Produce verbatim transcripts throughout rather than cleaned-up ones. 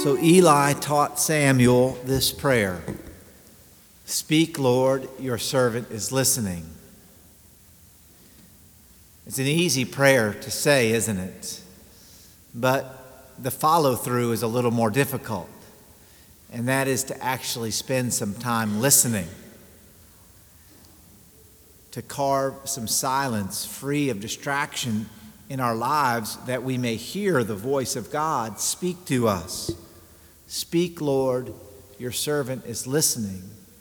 So Eli taught Samuel this prayer. Speak, Lord, your servant is listening. It's an easy prayer to say, isn't it? But the follow-through is a little more difficult, and that is to actually spend some time listening, to carve some silence free of distraction in our lives that we may hear the voice of God speak to us. Speak, Lord, your servant is listening.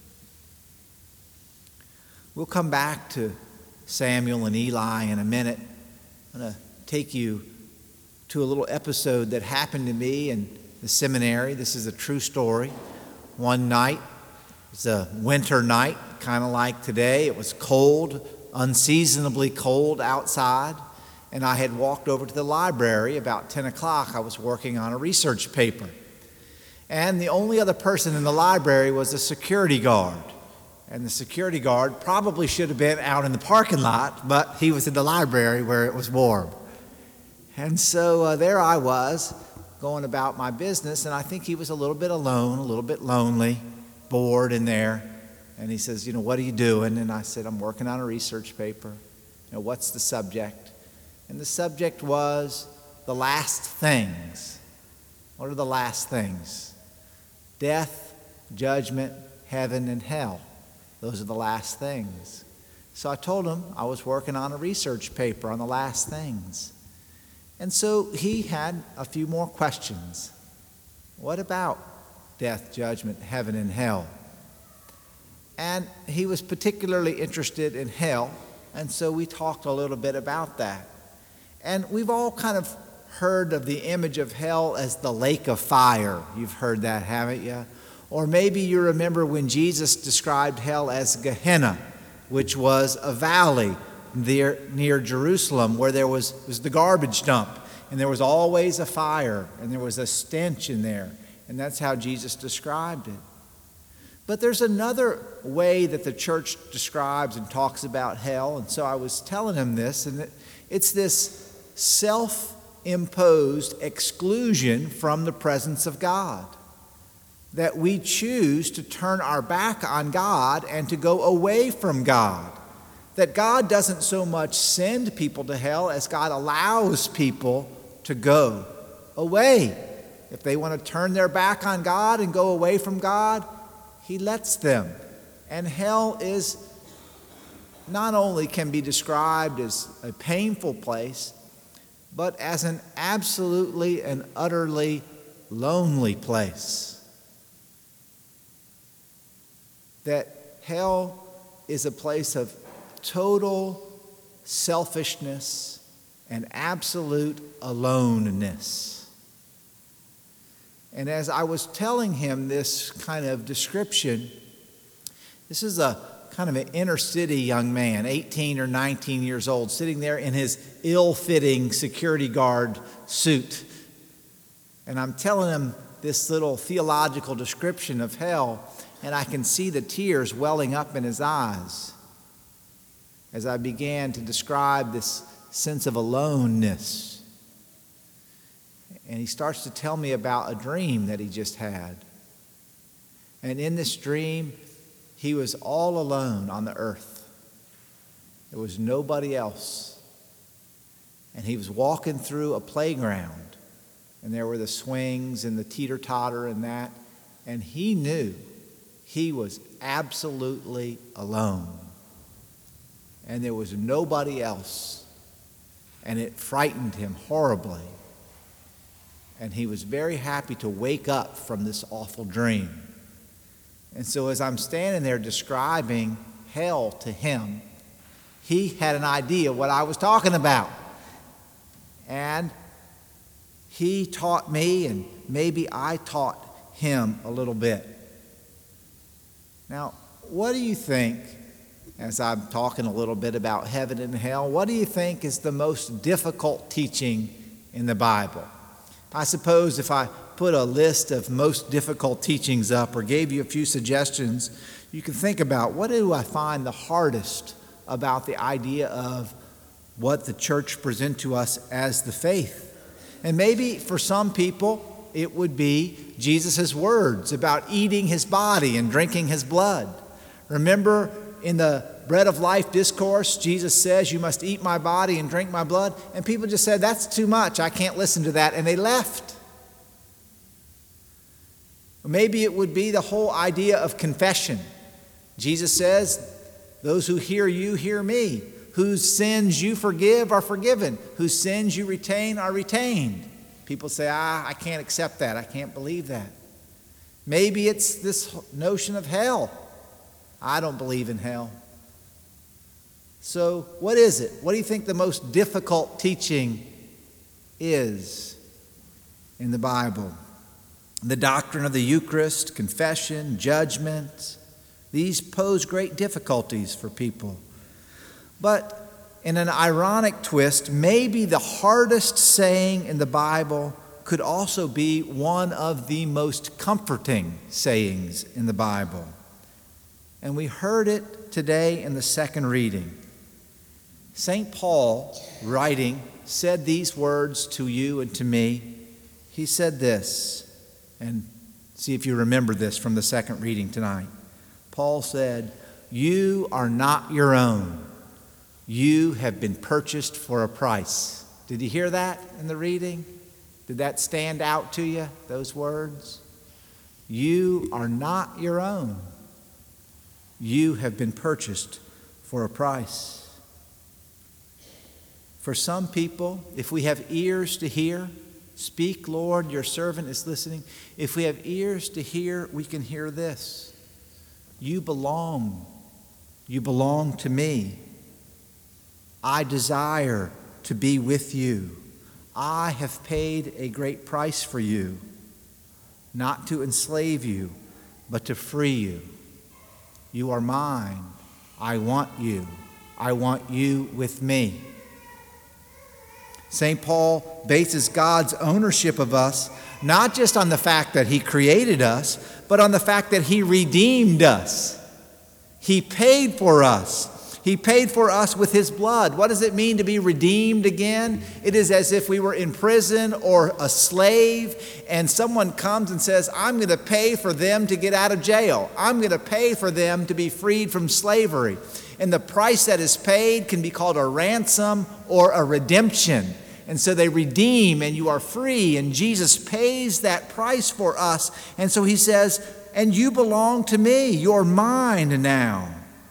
We'll come back to Samuel and Eli in a minute. I'm going to take you to a little episode that happened to me in the seminary. This is a true story. One night, it was a winter night, kind of like today. It was cold, unseasonably cold outside, and I had walked over to the library about ten o'clock. I was working on a research paper. And the only other person in the library was a security guard. And the security guard probably should have been out in the parking lot, but he was in the library where it was warm. And so uh, there I was, going about my business, and I think he was a little bit alone, a little bit lonely, bored in there. And he says, you know, what are you doing? And I said, I'm working on a research paper. You know, what's the subject? And the subject was the last things. What are the last things? Death, judgment, heaven, and hell. Those are the last things. So I told him I was working on a research paper on the last things. And so he had a few more questions. What about death, judgment, heaven, and hell? And he was particularly interested in hell, and so we talked a little bit about that. And we've all kind of heard of the image of hell as the lake of fire. You've heard that, haven't you? Or maybe you remember when Jesus described hell as Gehenna, which was a valley near, near Jerusalem where there was, was the garbage dump, and there was always a fire, and there was a stench in there. And that's how Jesus described it. But there's another way that the church describes and talks about hell, and so I was telling him this, and it's this self-imposed exclusion from the presence of God. That we choose to turn our back on God and to go away from God. That God doesn't so much send people to hell as God allows people to go away. If they want to turn their back on God and go away from God, He lets them. And hell is not only can be described as a painful place, but as an absolutely and utterly lonely place. That hell is a place of total selfishness and absolute aloneness. And as I was telling him this kind of description, this is a kind of an inner city young man, eighteen or nineteen years old, sitting there in his ill-fitting security guard suit. And I'm telling him this little theological description of hell, and I can see the tears welling up in his eyes as I began to describe this sense of aloneness. And he starts to tell me about a dream that he just had. And in this dream, he was all alone on the earth. There was nobody else. And he was walking through a playground, and there were the swings and the teeter-totter and that, and he knew he was absolutely alone. And there was nobody else. And it frightened him horribly. And he was very happy to wake up from this awful dream. And so as I'm standing there describing hell to him, he had an idea what I was talking about. And he taught me, and maybe I taught him a little bit. Now, what do you think, as I'm talking a little bit about heaven and hell, what do you think is the most difficult teaching in the Bible? I suppose if I put a list of most difficult teachings up or gave you a few suggestions, you can think about, what do I find the hardest about the idea of what the church presents to us as the faith? And maybe for some people, it would be Jesus' words about eating his body and drinking his blood. Remember in the Bread of Life discourse, Jesus says, you must eat my body and drink my blood. And people just said, that's too much. I can't listen to that. And they left. Or maybe it would be the whole idea of confession. Jesus says, those who hear you, hear me. Whose sins you forgive are forgiven. Whose sins you retain are retained. People say, ah, I can't accept that. I can't believe that. Maybe it's this notion of hell. I don't believe in hell. So what is it? What do you think the most difficult teaching is in the Bible? The doctrine of the Eucharist, confession, judgment. These pose great difficulties for people. But in an ironic twist, maybe the hardest saying in the Bible could also be one of the most comforting sayings in the Bible. And we heard it today in the second reading. Saint Paul, writing, said these words to you and to me. He said this, and see if you remember this from the second reading tonight. Paul said, you are not your own. You have been purchased for a price. Did you hear that in the reading? Did that stand out to you, those words? You are not your own. You have been purchased for a price. For some people, if we have ears to hear, speak, Lord, your servant is listening. If we have ears to hear, we can hear this. You belong. You belong to me. I desire to be with you. I have paid a great price for you, not to enslave you, but to free you. You are mine. I want you. I want you with me. Saint Paul bases God's ownership of us not just on the fact that he created us, but on the fact that he redeemed us. He paid for us. He paid for us with his blood. What does it mean to be redeemed again? It is as if we were in prison or a slave, and someone comes and says, I'm going to pay for them to get out of jail. I'm going to pay for them to be freed from slavery. And the price that is paid can be called a ransom or a redemption. And so they redeem and you are free, and Jesus pays that price for us. And so he says, and you belong to me. You're mine now.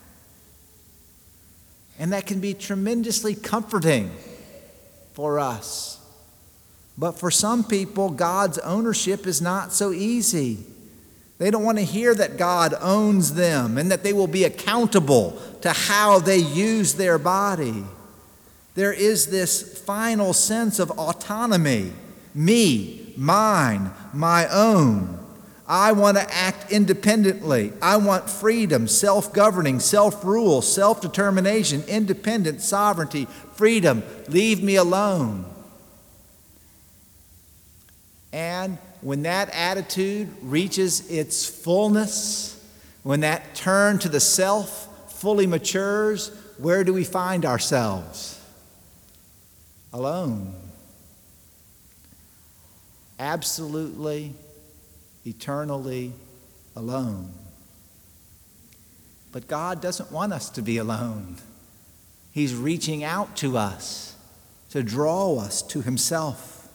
And that can be tremendously comforting for us. But for some people, God's ownership is not so easy. They don't want to hear that God owns them and that they will be accountable to how they use their body. There is this final sense of autonomy. Me, mine, my own. I want to act independently. I want freedom, self-governing, self-rule, self-determination, independence, sovereignty, freedom. Leave me alone. And when that attitude reaches its fullness, when that turn to the self fully matures, where do we find ourselves? Alone. Absolutely, eternally alone. But God doesn't want us to be alone. He's reaching out to us to draw us to himself.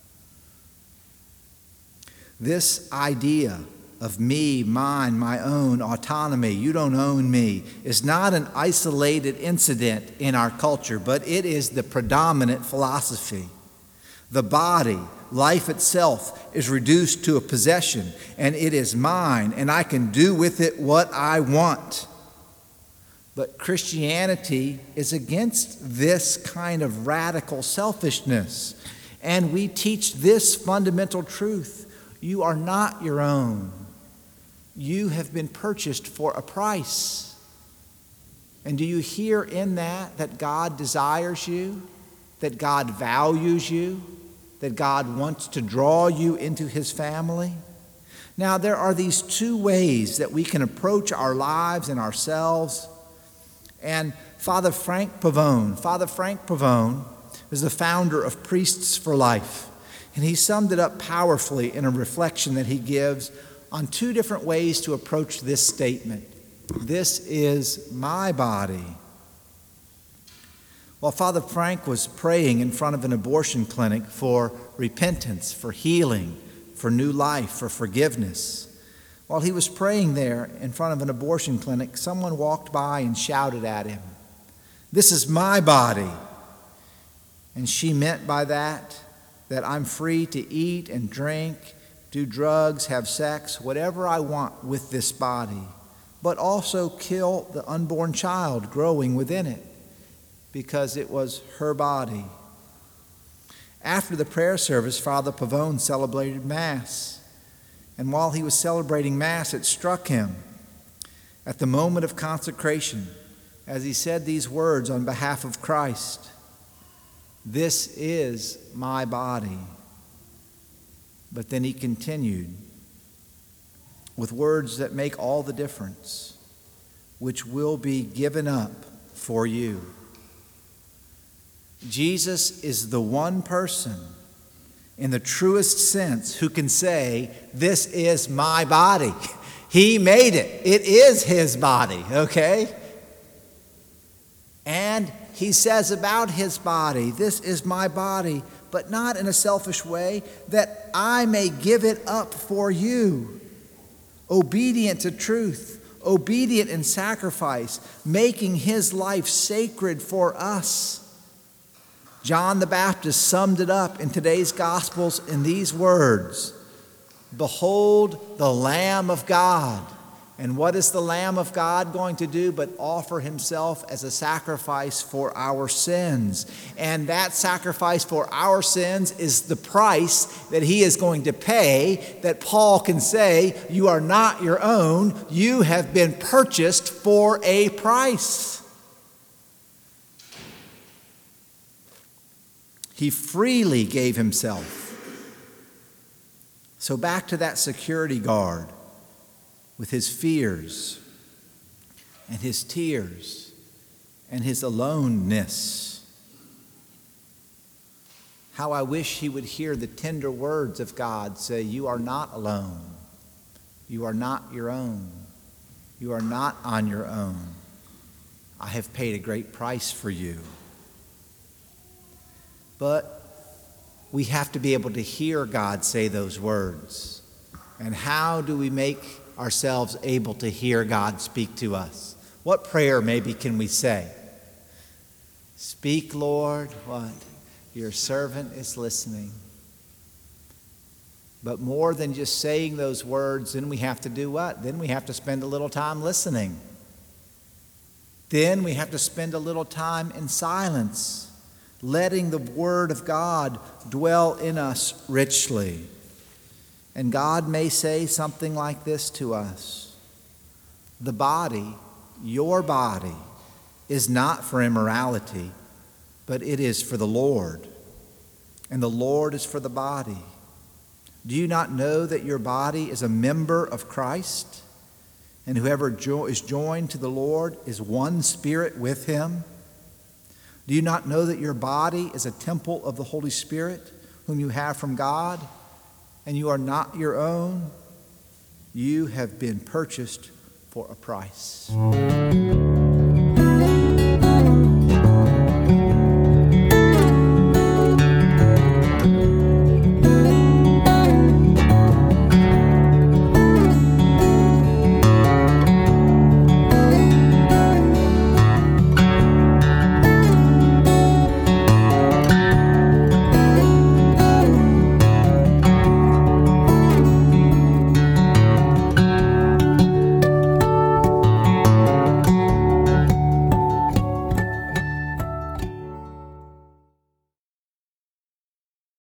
This idea of me, mine, my own, autonomy, you don't own me, is not an isolated incident in our culture, but it is the predominant philosophy. The body, life itself, is reduced to a possession, and it is mine, and I can do with it what I want. But Christianity is against this kind of radical selfishness, and we teach this fundamental truth. You are not your own. You have been purchased for a price. And do you hear in that that God desires you, that God values you, that God wants to draw you into his family? Now, there are these two ways that we can approach our lives and ourselves. And Father Frank Pavone, Father Frank Pavone is the founder of Priests for Life. And he summed it up powerfully in a reflection that he gives on two different ways to approach this statement. This is my body. While Father Frank was praying in front of an abortion clinic for repentance, for healing, for new life, for forgiveness, while he was praying there in front of an abortion clinic, someone walked by and shouted at him, "This is my body." And she meant by that that I'm free to eat and drink, do drugs, have sex, whatever I want with this body, but also kill the unborn child growing within it, because it was her body. After the prayer service, Father Pavone celebrated Mass. And while he was celebrating Mass, it struck him at the moment of consecration as he said these words on behalf of Christ, "This is my body." But then he continued with words that make all the difference, "which will be given up for you." Jesus is the one person in the truest sense who can say, "This is my body." He made it. It is his body, okay? And he says about his body, "This is my body," but not in a selfish way, "that I may give it up for you." Obedient to truth, obedient in sacrifice, making his life sacred for us. John the Baptist summed it up in today's Gospels in these words, "Behold the Lamb of God." And what is the Lamb of God going to do but offer himself as a sacrifice for our sins? And that sacrifice for our sins is the price that he is going to pay, that Paul can say, "You are not your own, you have been purchased for a price." He freely gave himself. So back to that security guard with his fears and his tears and his aloneness. How I wish he would hear the tender words of God say, "You are not alone. You are not your own. You are not on your own. I have paid a great price for you." But we have to be able to hear God say those words. And how do we make ourselves able to hear God speak to us? What prayer maybe can we say? "Speak, Lord, what? Your servant is listening." But more than just saying those words, then we have to do what? Then we have to spend a little time listening. Then we have to spend a little time in silence, letting the Word of God dwell in us richly. And God may say something like this to us: "The body, your body, is not for immorality, but it is for the Lord, and the Lord is for the body. Do you not know that your body is a member of Christ? And whoever jo- is joined to the Lord is one spirit with him? Do you not know that your body is a temple of the Holy Spirit, whom you have from God, and you are not your own? You have been purchased for a price."